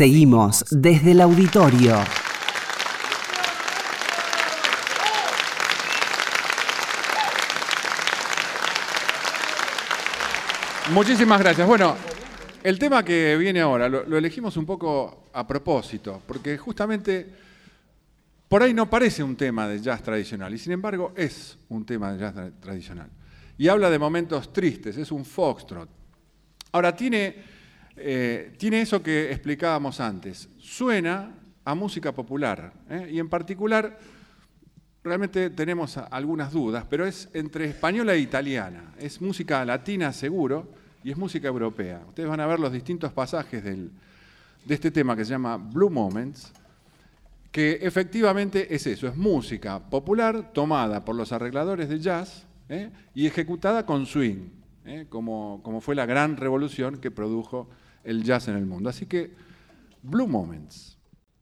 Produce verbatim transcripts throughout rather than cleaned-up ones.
Seguimos desde el auditorio. Muchísimas gracias. Bueno, el tema que viene ahora lo, lo elegimos un poco a propósito, porque justamente por ahí no parece un tema de jazz tradicional, y sin embargo es un tema de jazz tra- tradicional. Y habla de momentos tristes, es un foxtrot. Ahora, tiene, eh, tiene eso que explicábamos antes. Suena a música popular, ¿eh? Y en particular, realmente tenemos algunas dudas, pero es entre española e italiana. Es música latina seguro y es música europea. Ustedes van a ver los distintos pasajes del, de este tema que se llama Blue Moments, que efectivamente es eso, es música popular tomada por los arregladores de jazz, ¿eh? Y ejecutada con swing, ¿eh? como, como fue la gran revolución que produjo el jazz en el mundo. Así que, Blue Moments.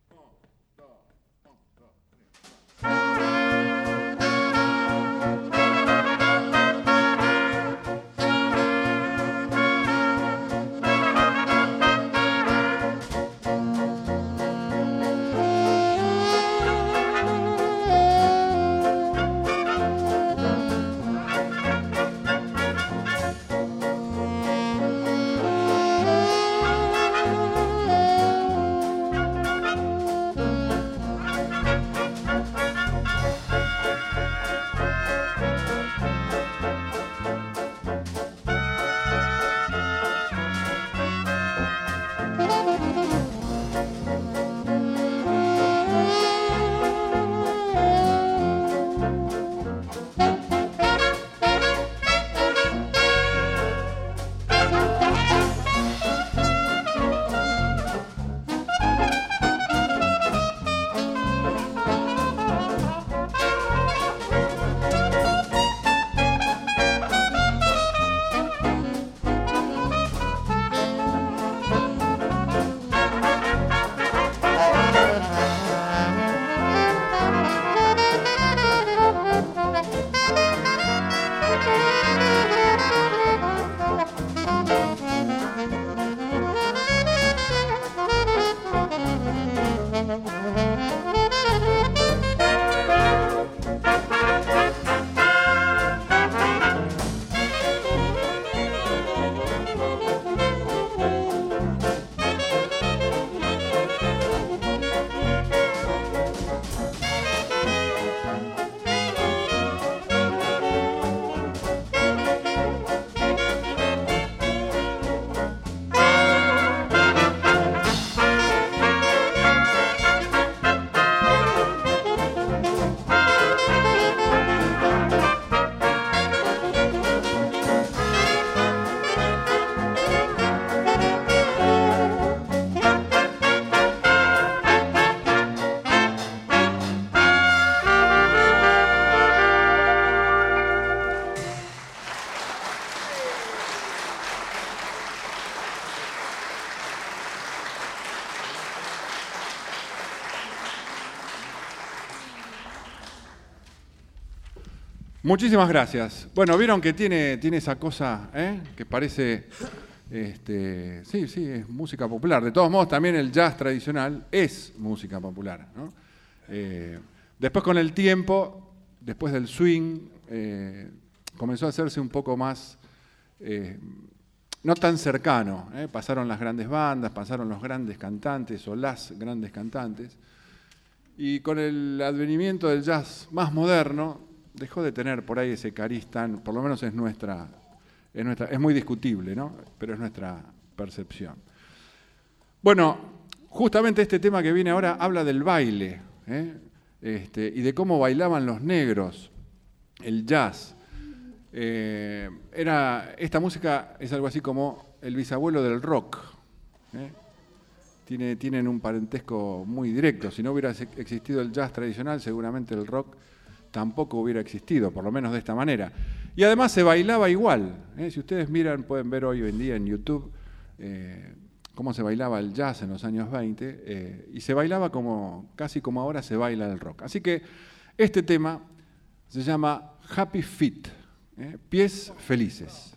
Muchísimas gracias. Bueno, vieron que tiene, tiene esa cosa, ¿eh? Que parece, este, sí, sí, es música popular. De todos modos, también el jazz tradicional es música popular, ¿no? Eh, después, con el tiempo, después del swing, eh, comenzó a hacerse un poco más, eh, no tan cercano, ¿eh? Pasaron las grandes bandas, pasaron los grandes cantantes o las grandes cantantes, y con el advenimiento del jazz más moderno, dejó de tener por ahí ese cariz tan, por lo menos es nuestra, es nuestra, es muy discutible, ¿no? Pero es nuestra percepción. Bueno, justamente este tema que viene ahora habla del baile, ¿eh? Este, y de cómo bailaban los negros, el jazz. Eh, era, esta música es algo así como el bisabuelo del rock, ¿eh? Tiene, tienen un parentesco muy directo. Si no hubiera existido el jazz tradicional, seguramente el rock tampoco hubiera existido, por lo menos de esta manera. Y además se bailaba igual, ¿eh? Si ustedes miran, pueden ver hoy en día en YouTube eh, cómo se bailaba el jazz en los años veinte, eh, y se bailaba como, casi como ahora se baila el rock. Así que este tema se llama Happy Feet, ¿eh? Pies felices.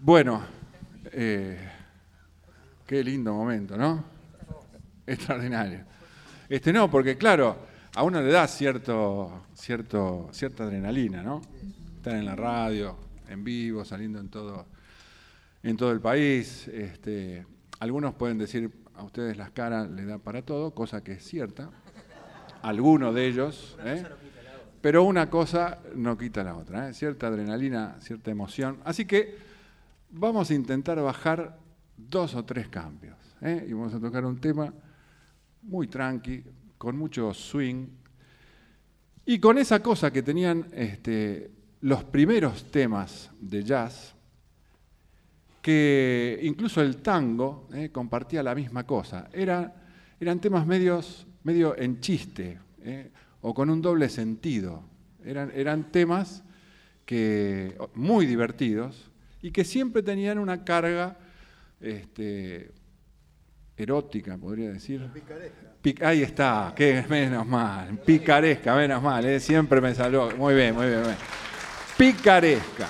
Bueno, eh, qué lindo momento, ¿no? Extraordinario. Este no, porque claro, a uno le da cierto, cierto, cierta adrenalina, ¿no? Estar en la radio, en vivo, saliendo en todo, en todo el país. Este, algunos pueden decir, a ustedes las caras les da para todo, cosa que es cierta. Algunos de ellos, ¿eh? Pero una cosa no quita la otra, ¿eh? Cierta adrenalina, cierta emoción. Así que vamos a intentar bajar dos o tres cambios, ¿eh? Y vamos a tocar un tema muy tranqui, con mucho swing, y con esa cosa que tenían este, los primeros temas de jazz, que incluso el tango ¿eh? compartía la misma cosa. Era, eran temas medios, medio en chiste, ¿eh? o con un doble sentido. Eran, eran temas que, muy divertidos y que siempre tenían una carga este, erótica, podría decir. Picaresca. Pic, ahí está, que menos mal. Picaresca, menos mal. ¿eh? Siempre me salió. Muy bien, muy bien. Muy bien. Picaresca.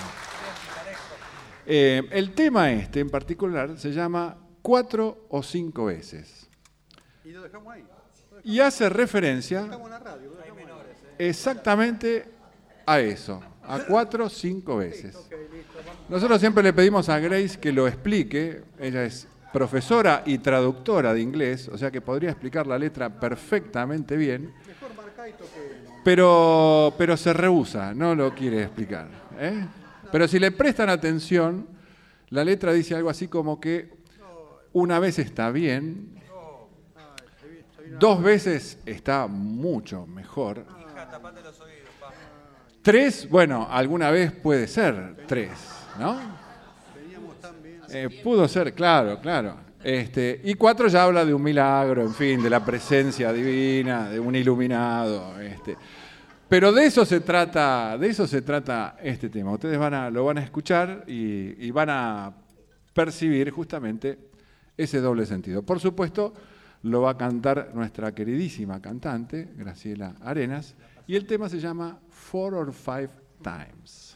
Eh, el tema este en particular se llama Cuatro o Cinco Veces. Y lo dejamos ahí. Y hace referencia Estamos en la radio, lo dejamos ahí. exactamente a eso, a cuatro o cinco veces. Nosotros siempre le pedimos a Grace que lo explique. Ella es profesora y traductora de inglés, o sea que podría explicar la letra perfectamente bien, Mejor marcadito que... pero, pero se rehúsa, no lo quiere explicar. ¿eh? Pero si le prestan atención, la letra dice algo así como que una vez está bien, dos veces está mucho mejor, tres, bueno, alguna vez puede ser tres, ¿no? Veníamos tan bien. Eh, pudo ser, claro, claro. Este, y cuatro ya habla de un milagro, en fin, de la presencia divina, de un iluminado. Este. Pero de eso se trata, de eso se trata este tema. Ustedes van a, lo van a escuchar y, y van a percibir justamente ese doble sentido. Por supuesto, lo va a cantar nuestra queridísima cantante, Graciela Arenas, y el tema se llama Four or Five Times.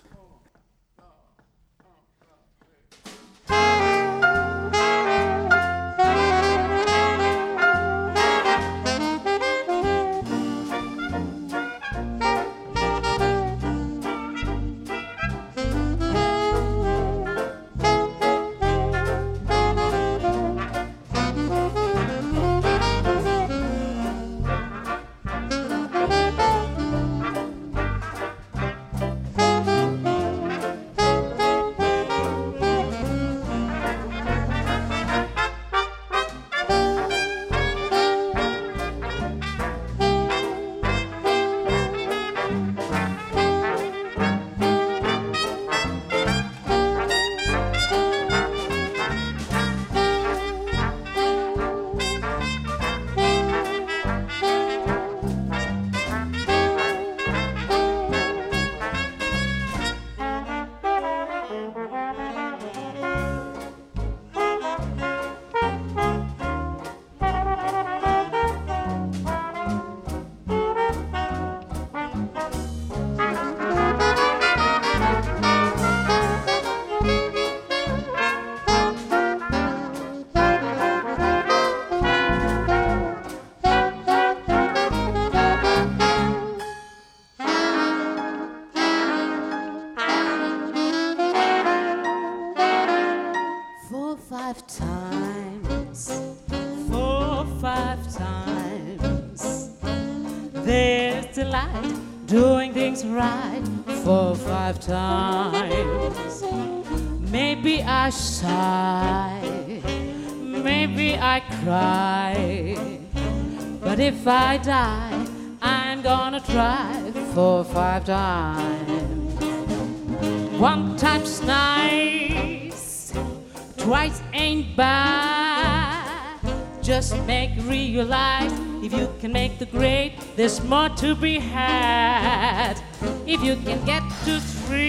Doing things right four or five times. Maybe I sigh, maybe I cry, but if I die, I'm gonna try four or five times. One time's nice, twice ain't bad. Just make realize if you can make the grade, there's more to be had. If you can get to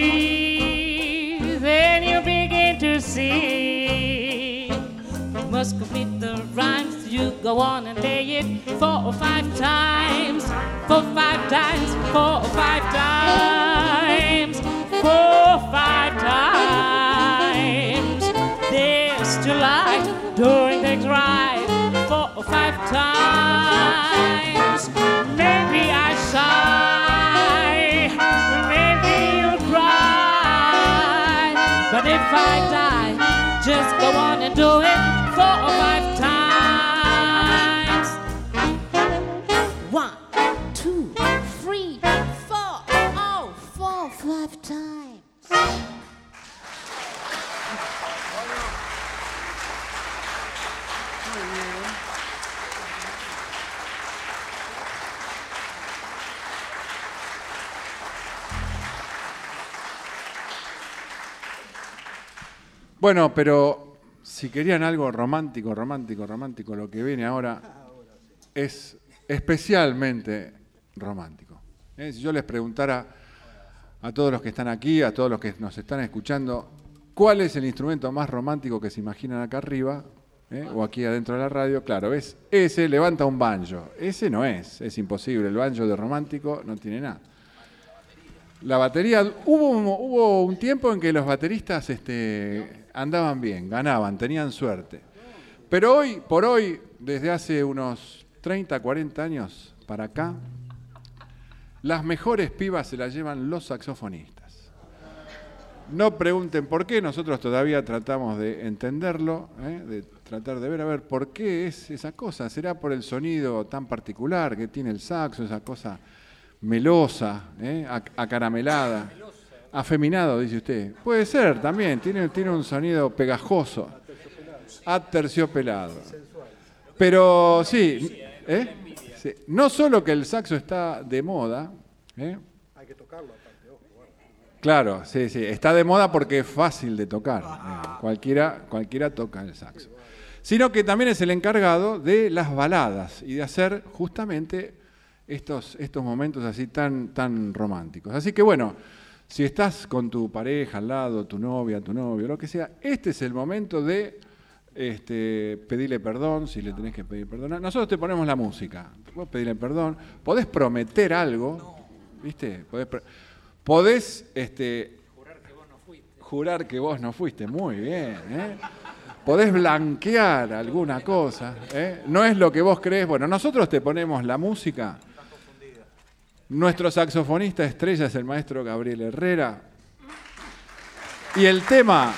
three, then you begin to see. You must complete the rhymes, you go on and lay it four or five times, four, five times, four or five times, four, five times. is to like doing things right four or five times. Maybe I sigh, maybe you'll cry, but if I die, just go on and do it four or five times. One, two, three, four, oh, four, five times. Bueno, pero si querían algo romántico, romántico, romántico, lo que viene ahora es especialmente romántico. ¿Eh? Si yo les preguntara a todos los que están aquí, a todos los que nos están escuchando, ¿cuál es el instrumento más romántico que se imaginan acá arriba, ¿eh? o aquí adentro de la radio? Claro, es ese, levanta un banjo. Ese no es, es imposible. El banjo de romántico no tiene nada. La batería, hubo, hubo un tiempo en que los bateristas este, andaban bien, ganaban, tenían suerte. Pero hoy, por hoy, desde hace unos treinta, cuarenta años para acá, las mejores pibas se las llevan los saxofonistas. No pregunten por qué, nosotros todavía tratamos de entenderlo, ¿eh? de tratar de ver, a ver, ¿por qué es esa cosa? ¿Será por el sonido tan particular que tiene el saxo, esa cosa melosa, ¿eh? acaramelada, afeminado, dice usted? Puede ser también, tiene, tiene un sonido pegajoso, aterciopelado. Pero sí, ¿eh? sí, no solo que el saxo está de moda, ¿eh? Hay que tocarlo aparte, ojo. Bueno. Claro, sí, sí, está de moda porque es fácil de tocar, ¿eh? cualquiera, cualquiera toca el saxo. Sino que también es el encargado de las baladas y de hacer justamente Estos, estos momentos así tan, tan románticos. Así que bueno, si estás con tu pareja al lado, tu novia, tu novio, lo que sea, este es el momento de este, pedirle perdón, si le tenés que pedir perdón. Nosotros te ponemos la música, vos pedirle perdón, podés prometer algo, ¿viste? Podés, podés este, jurar que vos no fuiste. Jurar que vos no fuiste, muy bien, ¿eh? Podés blanquear alguna cosa, ¿eh? No es lo que vos crees. Bueno, nosotros te ponemos la música. Nuestro saxofonista estrella es el maestro Gabriel Herrera. Y el tema...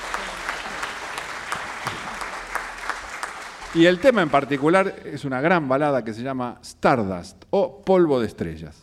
Y el tema en particular es una gran balada que se llama Stardust o Polvo de Estrellas.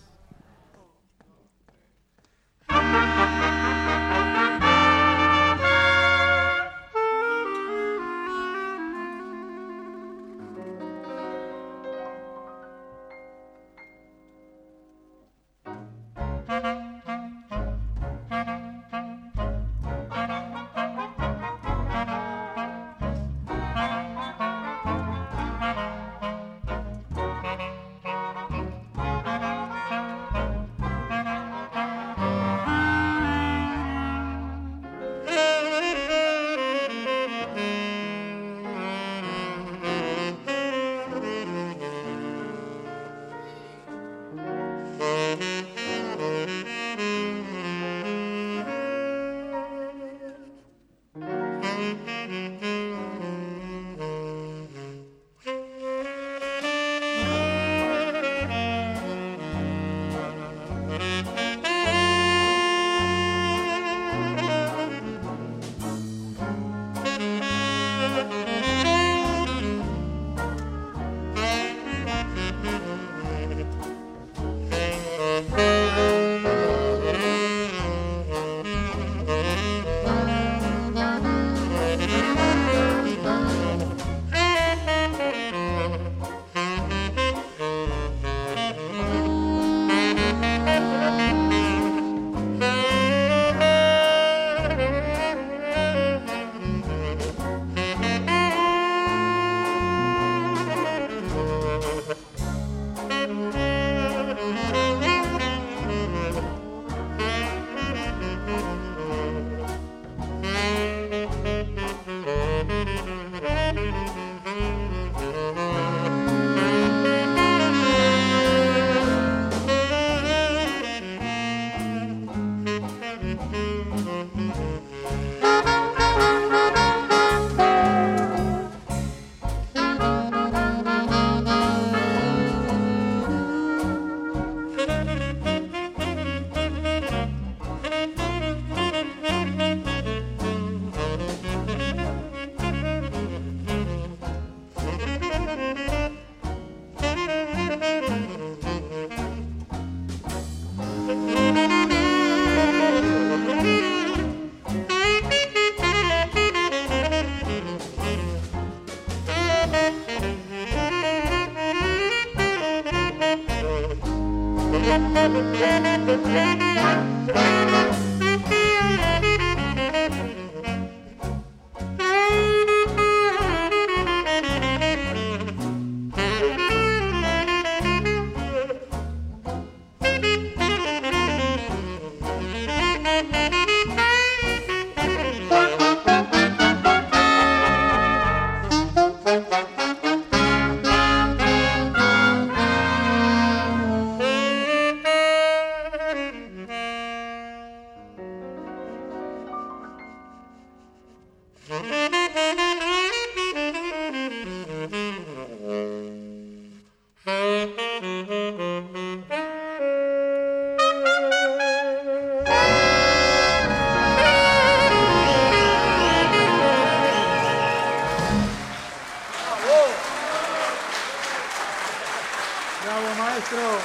Bravo, maestro.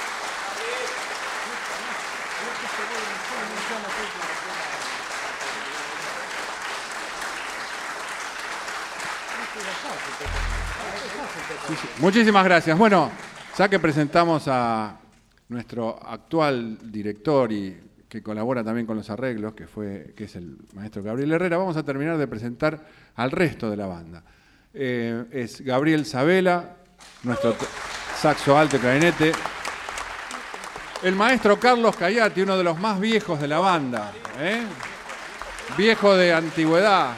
Sí, sí. Muchísimas gracias. Bueno, ya que presentamos a nuestro actual director y que colabora también con los arreglos, que fue, que es el maestro Gabriel Herrera, vamos a terminar de presentar al resto de la banda. Eh, es Gabriel Sabela, nuestro saxo alto y clarinete. El maestro Carlos Cayati, uno de los más viejos de la banda, ¿eh? Viejo de antigüedad.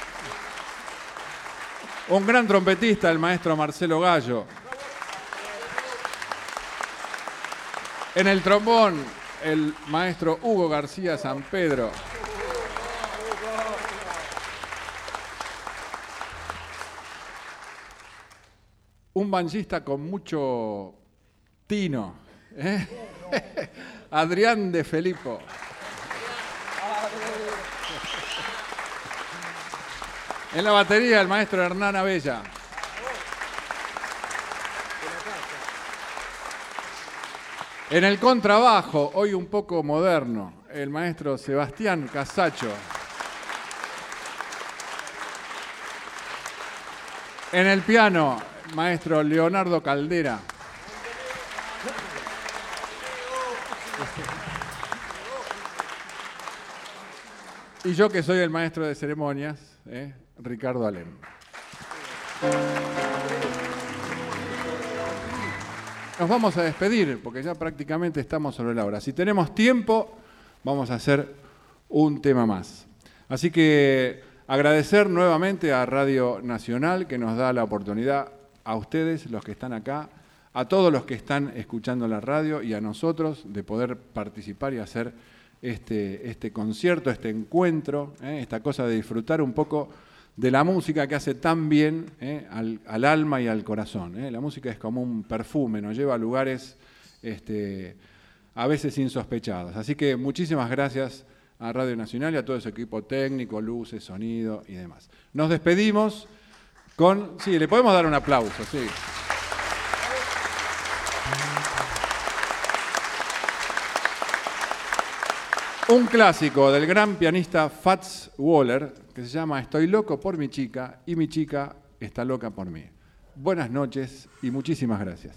Un gran trompetista, el maestro Marcelo Gallo. En el trombón, el maestro Hugo García San Pedro. Un banjista con mucho tino, ¿eh? Adrián de Felipo. En la batería, el maestro Hernán Abella. En el contrabajo, hoy un poco moderno, el maestro Sebastián Casacho. En el piano, maestro Leonardo Caldera. Y yo que soy el maestro de ceremonias, ¿eh? Ricardo Alem. Nos vamos a despedir porque ya prácticamente estamos sobre la hora. Si tenemos tiempo, vamos a hacer un tema más. Así que agradecer nuevamente a Radio Nacional que nos da la oportunidad, a ustedes, los que están acá, a todos los que están escuchando la radio y a nosotros de poder participar y hacer este, este concierto, este encuentro, ¿eh? Esta cosa de disfrutar un poco de la música que hace tan bien, ¿eh? al, al alma y al corazón, ¿eh? La música es como un perfume, nos lleva a lugares este, a veces insospechados. Así que muchísimas gracias a Radio Nacional y a todo su equipo técnico, luces, sonido y demás. Nos despedimos con... Sí, le podemos dar un aplauso, sí. Un clásico del gran pianista Fats Waller, que se llama Estoy loco por mi chica y mi chica está loca por mí. Buenas noches y muchísimas gracias.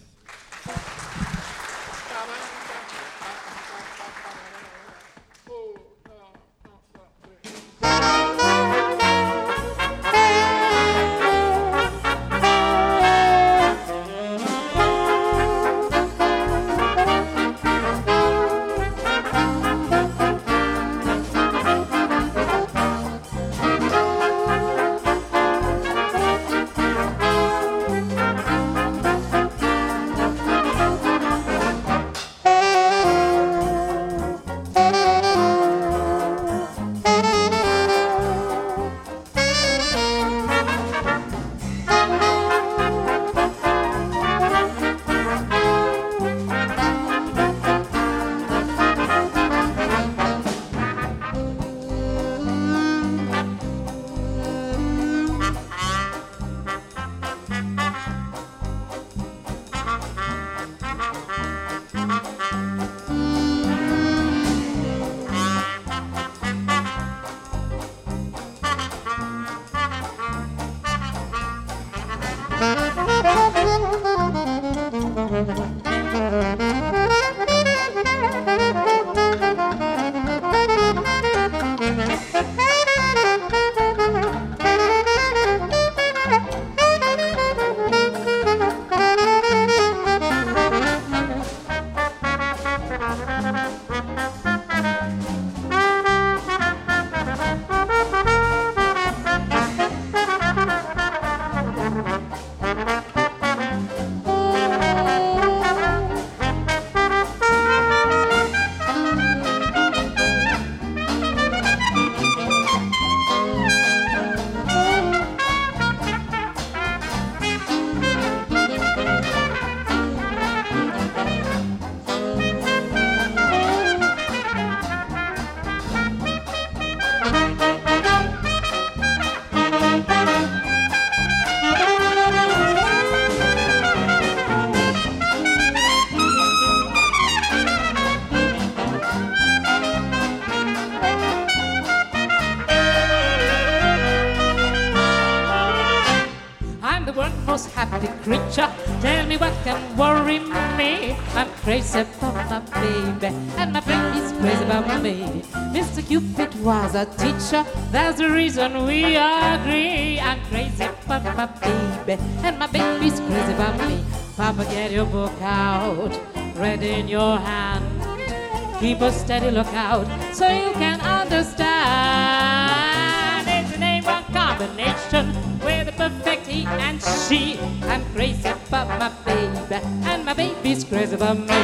most happy creature. Tell me what can worry me. I'm crazy about my baby, and my baby's crazy about me. Mister Cupid was a teacher, that's the reason we agree. I'm crazy about my baby, and my baby's crazy about me. Papa, get your book out, read in your hand. Keep a steady lookout so you can understand. It's a name one combination with a perfect he and she. I'm crazy about my baby, and my baby's crazy about me.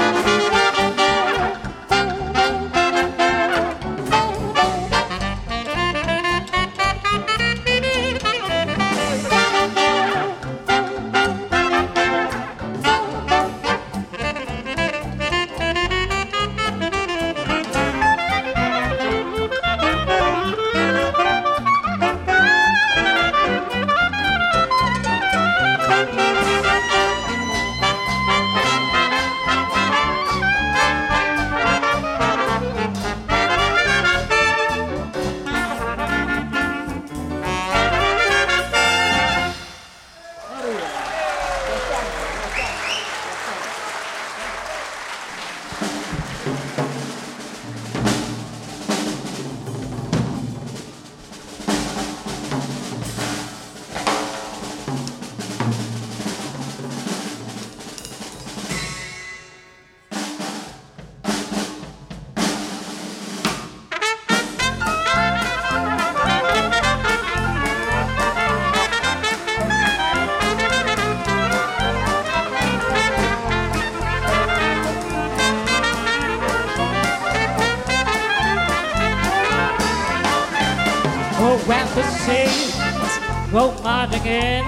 When the saints go marching in,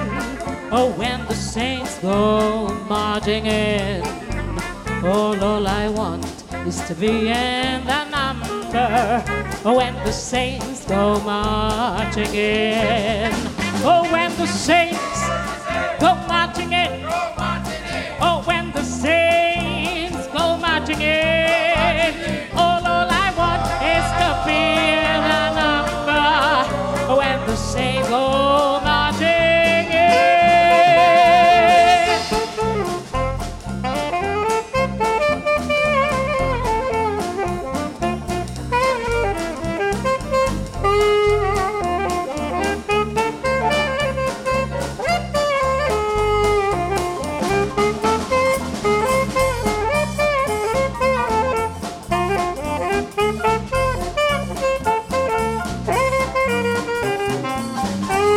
oh, when the saints go marching in, oh, all I want is to be in the number. Oh, when the saints go marching in, oh, when the saints go marching in, oh, when the saints go marching in, all, all I want is to be in the number. When the saints go marching in.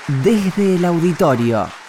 Desde el auditorio.